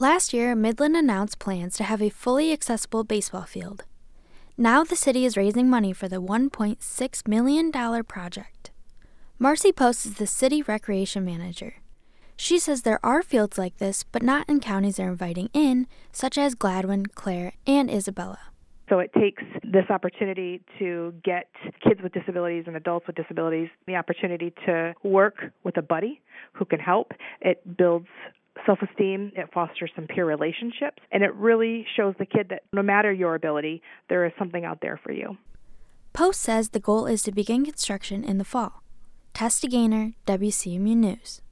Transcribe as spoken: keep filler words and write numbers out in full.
Last year, Midland announced plans to have a fully accessible baseball field. Now the city is raising money for the one point six million dollars project. Marcy Post is the city recreation manager. She says there are fields like this, but not in counties they're inviting in, such as Gladwin, Clare, and Isabella. So it takes this opportunity to get kids with disabilities and adults with disabilities the opportunity to work with a buddy who can help. It builds self-esteem, it fosters some peer relationships, and it really shows the kid that no matter your ability, there is something out there for you. Post says the goal is to begin construction in the fall. Tessa Gaynor, W C M U News.